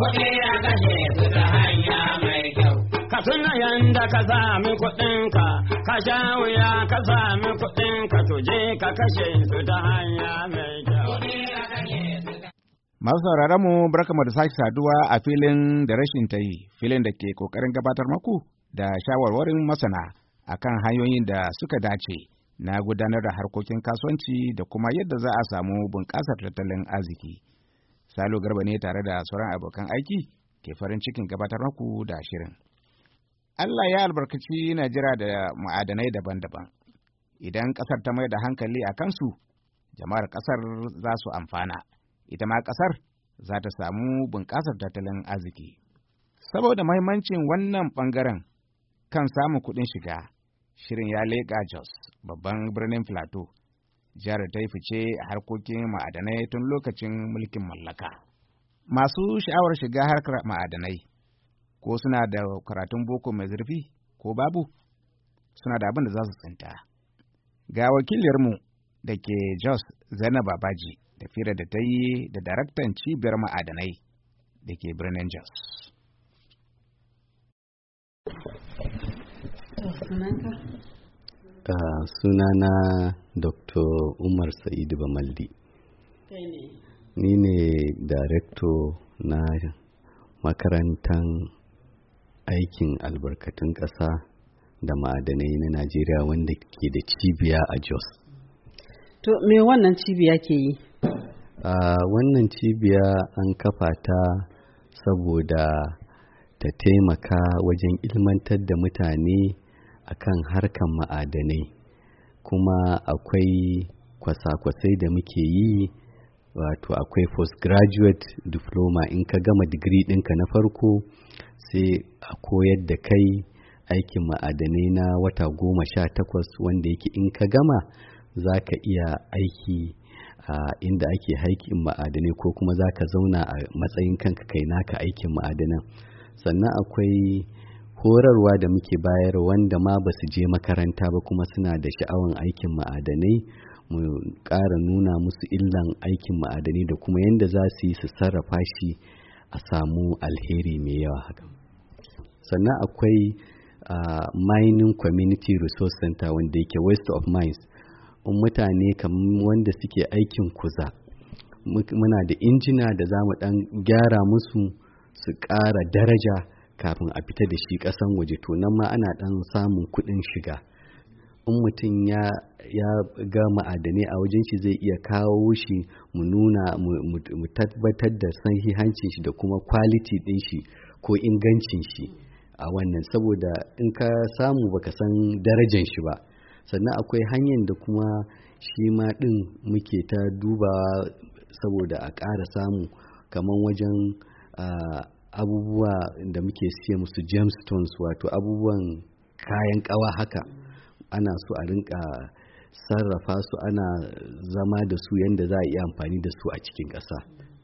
kuɗi a kashe su ta hanya mai kyau. Ka tuna yanda ka sami kuɗinka, ka sha wuya ka sami kuɗinka, tuje ka kashe su ta hanya mai kyau. Masu sauraron mu barkamu da sake saduwa a filin da rashin ta yi, filin da ke kokarin gabatar maku da shawarwarin masana akan hanyoyin da suka dace na gudanar da harkokin kasuwanci da kuma yadda za a samu bunƙasar tattalin arziki. Salo Garba ne tare da sauran abokan aiki ke farin cikin gabatar maku da shirin. Allah ya albarkaci Najeriya da ma'adanai daban-daban. Idan ƙasar ta mai da hankali a kansu, jama'ar ƙasar za su amfana. Ita ma ƙasar za ta samu bunƙasar tattalin arziki. Saboda mahimmancin wannan ɓangaren kan samun kuɗin shiga, shirin ya leƙa Jos, babban birnin Filato, jihar ta yi fice a harkokin ma'adanai tun lokacin mulkin mallaka. Masu sha'awar shiga harkar ma'adanai, ko suna da karatun boko mai zurfi ko babu, suna da abin da za su tsinta. Ga wakiliyarmu da ke Jos, Zainab Babaji, da fira da ta yi da daraktan cibiyar ma'adanai da ke birnin Jos. Sunana Dr. Umar Sa'idu Bamaldi. Ni ne darekto na makarantar aikin albarkatun ƙasa da ma'adanai na Najeriya wanda ke da cibiya a Jos. To, me wannan cibiya ke yi? Wannan cibiya an kafa ta saboda ta taimaka wajen ilmantar da mutane akan harkan ma'adanai, kuma akwai kwasa-kwasai da muke yi, wato akwai postgraduate diploma. In ka gama digiri ɗinka na farko sai a koyar da kai aikin ma'adanai na wata 18, wanda yake in ka gama za ka iya aiki inda ake aikin ma'adanai, ko kuma za ka zauna a matsayin kanka kai naka aikin ma'adanan. Sannan akwai horarwa da muke bayar wanda ma ba su je makaranta ba kuma suna da sha'awan aikin ma'adanai, mu ƙara nuna musu illan aikin ma'adanai da kuma yadda za su yi su sarrafa shi a samu alheri mai yawa haka. Sannan akwai mining community resource center wanda yake west of mines. Mutane kamar wanda suke aikin kuza, muna da injina da za mu ɗan gyara musu su ƙara daraja kafin a fita da shi ƙasan waje, to nan ma ana ɗan samun kuɗin shiga. In mutum ya ga ma'adanai a wajen shi zai iya kawo shi mu nuna mu tabbatar da sahihancin shi da kuma quality ɗin shi ko ingancin shi a wannan, saboda in ka samu baka san darajan shi ba. Sannan akwai hanyar da kuma shi ma ɗin muke ta dubawa saboda a ƙara samu, kamar wajen abubuwa da muke siya musu gemstones, wato abubuwan kayan ƙawa haka, ana so a rinka sarrafa su, ana zama da su yadda za a iya amfani da su a cikin ƙasa.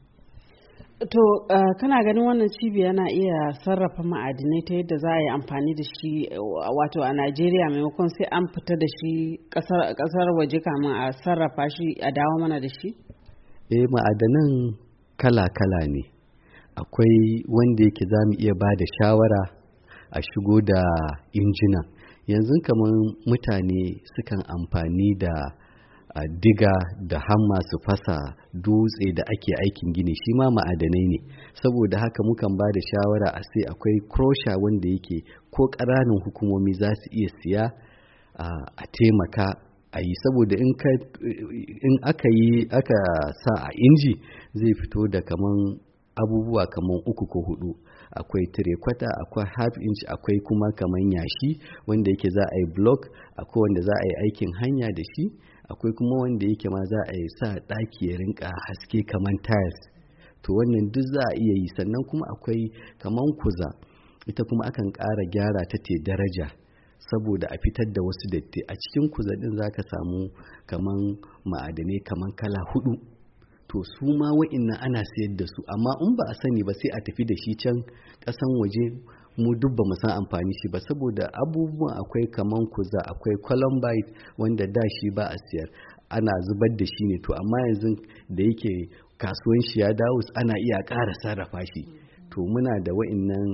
To, kana ganin wannan cibiya na iya sarrafa ma'adinai ta yadda za a yi amfani da shi wato a Najeriya, maimakon sai an fita da shi ƙasar waje kamin a sarrafa shi a dawo mana da shi? Ma'adanan kala-kala ne. Akwai wanda yake za mu iya ba da shawara a shigo da injina. Yanzu kamar mutane sukan amfani da diga da hamma su fasa dutse da ake aikin gini, shi ma ma'adanai ne. Saboda haka mukan ba da shawara a sai akwai crusher wanda yake ko ƙananan hukumomi za su iya siya a taimaka a yi, saboda in aka sa a inji zai fito da kaman abubuwa kaman 3 ko 4. Akwai 3/4, akwai half inch, akwai kuma kaman yashi wanda yake za a yi block, akwai wanda za a yi aikin hanya da shi, akwai kuma wanda yake ma za a yi sa ɗaki ya rinka haske kaman tiles. To wannan duk za a iya yi. Sannan kuma akwai kaman kuza, ita kuma akan ƙara gyara ta te daraja saboda a fitar da wasu datti. A cikin kuza ɗin za ka samu kaman ma'adanai kaman kala 4. To su ma wa'innan ana sayar da su, amma in ba a sani ba sai a tafi da shi can ƙasan waje, mu duk ba mu san amfani shi ba, saboda abubuwan akwai kaman kuza, akwai columbite wanda da shi ba a siyar, ana zubar da shi ne. To amma yanzu da yake kasuwan shi ya dawo ana iya ƙara sarrafa shi. To muna da wa'innan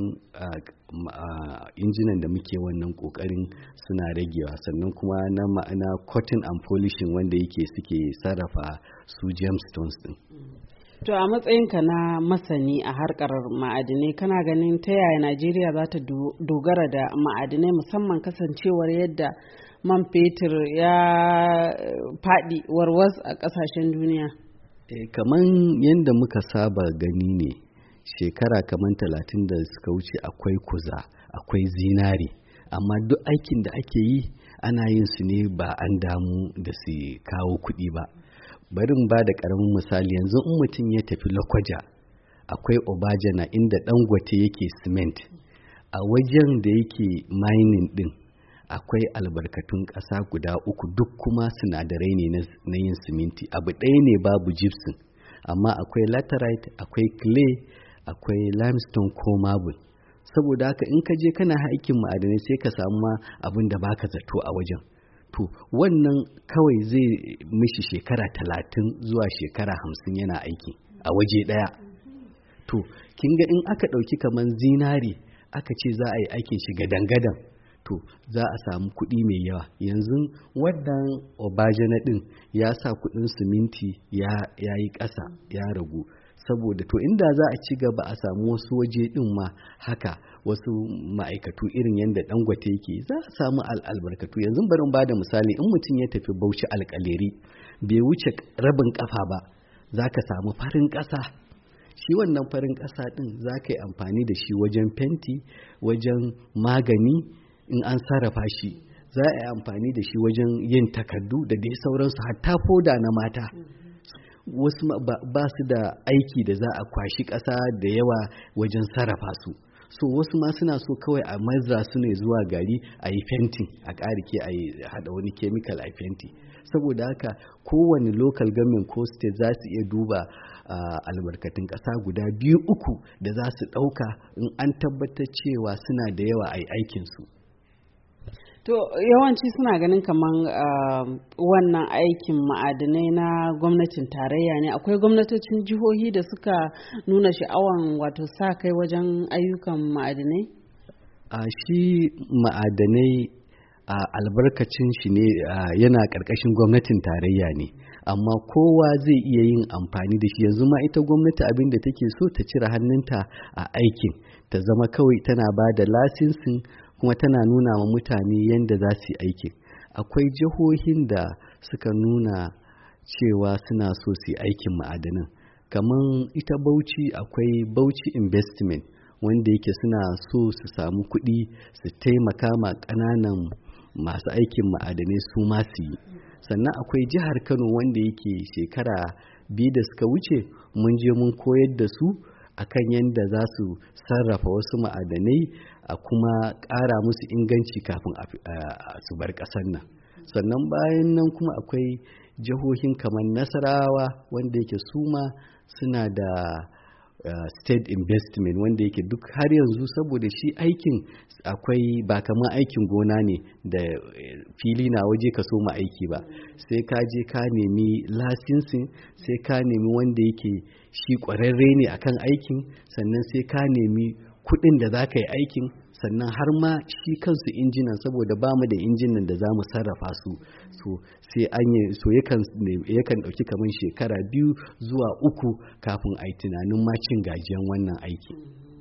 injinan da muke wannan ƙoƙarin suna ragewa, sannan kuma na ma'ana cutting and polishing wanda yake suke sarrafa su gemstones din. To a matsayinka na masani a harkar ma'adinai, kana ganin ta yaya Najeriya za ta dogara da ma'adinai, musamman kasancewar yadda man fetur ya faɗi warwas a ƙasashen duniya? Kaman yadda muka saba gani ne, shekara kaman 30 da suka wuce akwai kuza, akwai zinari, amma duk aikin da ake yi ana yin su ne ba an damu da su kawo kuɗi ba. Bari mu ba da ƙaramin misali, yanzu in mutum ya tafi Lokoja, akwai Obajana inda Dangote yake cement, a wajen da yake mining din akwai albarkatun ƙasa guda 3, duk kuma sinadarai ne na yin siminti. Abu ɗaya ne babu gypsum, amma akwai laterite, akwai clay, akwai limestone ko marble. Saboda haka in ka je kana aikin ma'adanai sai ka samu ma abin da baka zato a wajen. To wannan kawai zai mishi shekara 30 zuwa shekara 50 yana aiki a waje ɗaya. To kin ga in aka ɗauki kaman zinari aka ce za a yi aikin shi gadan-gadan, to za a samu kuɗi mai yawa. Yanzu wannan Obajana ɗin ya sa kuɗin siminti ya yi ƙasa, ya ragu. Saboda to inda za a ci gaba a samu wasu waje ɗin ma haka, wasu ma'aikatu irin yadda Dangote yake, za a samu albarkatu. Yanzu bari in bada misali, in mutum ya tafi Bauchi Alƙaleri bai wuce rabin ƙafa ba, za ka samu farin ƙasa. Shi wannan farin ƙasa ɗin za ka yi amfani da shi wajen fenti, wajen magani in an sarrafa shi, za a yi amfani da shi wajen yin takardu da dai sauransu, hatta foda na mata. Wasu ba su da aiki da za a kwashi ƙasa da yawa wajen sarrafa su. So wasu ma suna so kawai a maza su ne zuwa gari a yi fenti, a ƙarike a yi haɗa wani chemical a fenti. Saboda haka kowane local government ko state za su iya duba albarkatun ƙasa guda 2-3 da za su ɗauka in an tabbatar cewa suna da yawa a yi aikinsu. To yawanci suna ganin kaman wannan aikin ma'adinai na gwamnatin tarayya ne. Akwai gwamnatocin jihohi da suka nuna sha'awan wato sa kai wajen ayyukan ma'adinai? Shi ma'adanai albarkacin shi ne yana ƙarƙashin gwamnatin tarayya ne, amma kowa zai iya yin amfani da shi. Yanzu ma ita gwamnati abin da take so ta cire hannunta a aikin, ta zama kawai tana ba da lasinsin kuma tana nuna wa mutane yadda za su yi aikin. Akwai jihohin da suka nuna cewa suna so su yi aikin ma'adanan, kamar ita Bauchi, akwai Bauchi Investment wanda yake suna so su samu kuɗi su taimaka ma ƙananan masu aikin ma'adanai su ma su yi. Sannan akwai jihar Kano wanda yake shekara 2 da suka wuce mun je mun koyar da su akan yadda za su sarrafa wasu ma'adanai a kuma ƙara musu inganci kafin su bar ƙasar nan. Sannan bayan nan kuma akwai jihohin kamar Nasarawa wanda yake su ma suna da state investment wanda yake duk har yanzu, saboda shi aikin akwai ba kamar aikin gona ne da fili na waje ka soma aiki ba, sai ka je ka nemi lasinsin, sai ka nemi wanda yake shi ƙwararre ne akan aikin, sannan sai ka nemi kuɗin da za ka yi aikin, sannan har ma shi kansu injinan, saboda ba mu da injinan da za mu sarrafa su, so sai an yi so yakan ɗauki kamar shekara 2 zuwa 3 kafin a yi tunanin ma cin gajiyan wannan aiki.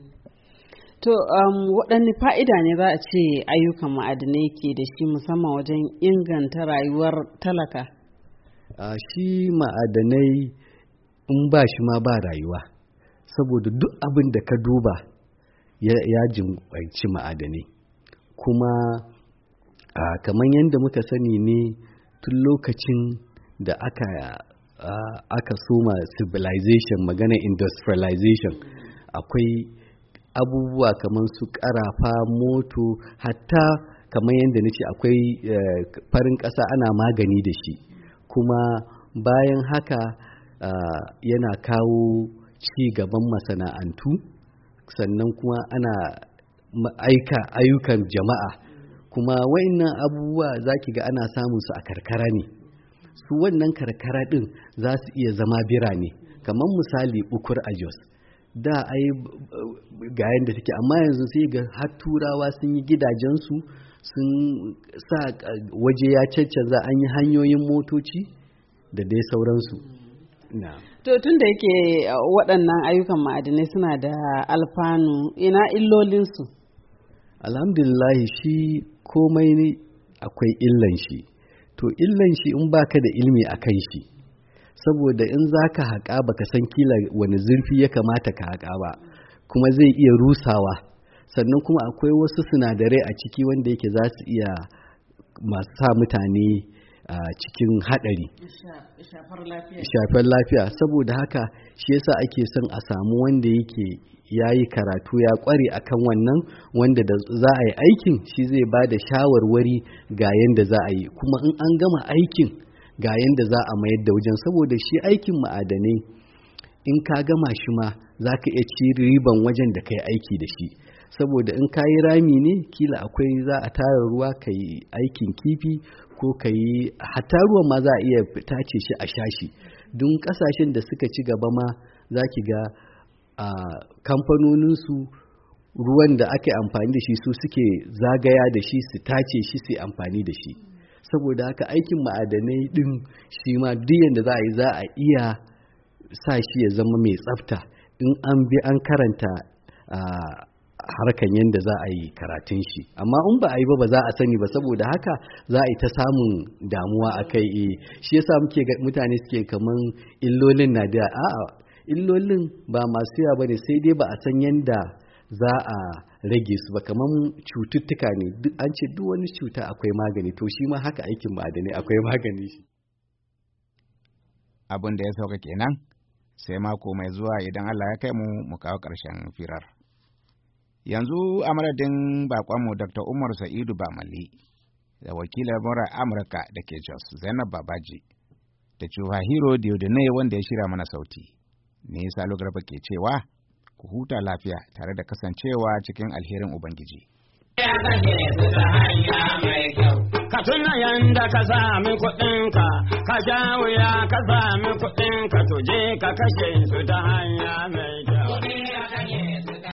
To waɗanne fa'ida ne za a ce ayyukan ma'adinai ke da shi musamman wajen inganta rayuwar talaka? Shi ma'adanai in ba shi ma ba rayuwa, saboda duk abin da ka duba ya jinƙwanci ma'adanai. Kuma kamar yadda muka sani ne tun lokacin da aka soma civilization, magana industrialization, akwai abubuwa kamar su ƙarafa, moto, hatta kamar yadda nace akwai farin ƙasa ana magani da shi. Kuma bayan haka yana kawo ci gaban masana'antu, sannan kuma ana ayyukan jama'a. Kuma wa'annan abubuwa zaki ga ana samun su a karkara ne. Su wannan karkara din za su iya zama birane, kamar misali Bukur a Jos da ai ga yanda take, amma yanzu sai ga har turawa sun yi gidajensu sun sa waje ya cancanza, an yi hanyoyin motoci da dai sauransu. To tun da yake waɗannan ayyukan ma'adinai suna da alfanu, ina illolinsu? Alhamdulillah, shi komai ne akwai illan shi. To illan shi in baka da ilmi a kan shi, saboda in za ka haƙa baka san kila wani zurfi ya kamata ka haƙa ba, kuma zai iya rusawa. Sannan kuma akwai wasu sinadarai a ciki wanda yake za su iya masu sa mutane cikin haɗari, shafar lafiya. Saboda haka shi yasa ake son a samu wanda yake ya yi karatu ya ƙware akan wannan, wanda da za a yi aikin shi zai ba da shawarwari ga yanda za a yi, kuma in an gama aikin ga yanda za a mayar da wajen. Saboda shi aikin ma'adanai in ka gama shi ma za ka iya ci riban wajen da ka yi aiki da shi. Saboda in ka yi rami ne kila akwai za a tara ruwa ka yi aikin kifi, ko ka yi hatta ruwan ma za a iya tace shi a shashi. Don kasashen da suka ci gaba ma za ki ga kamfanoninsu ruwan da aka yi amfani da shi su suke zagaya da shi su tace shi su amfani da shi. Saboda haka aikin ma'adanai din shi ma duk yanda za a yi za a iya sa shi ya zama mai tsafta in an bi an karanta harkan yadda za a yi karatun shi. Amma in ba a yi ba za a sani ba, saboda haka za a yi ta samun damuwa a kai. Shi yasa mutane suke kaman illolin na da illolin ba masu yawa bane, sai dai ba a san yadda za a rage su ba. Kaman cututtuka ne, an ce duk wani cuta akwai magani, to shi ma haka aikin ma'adanai akwai magani shi. Abin da ya sauka kenan, sai mako mai zuwa idan Allah ya kai mu kawo ƙarshen firar. Yanzu a madadin bakonmu Dr. Umar Sa'idu Bamali da wakilar murar Amurka da ke Jos Zainab Babaji da Chubahiro Diodone wanda ya shirya mana sauti, ne Salo Garba ke cewa ku huta lafiya tare da kasancewa cikin alherin Ubangiji. Ka tuna yanda ka sami kuɗinka, ka sha wuya ka sami kuɗinka, to je ka kashe su ta hanya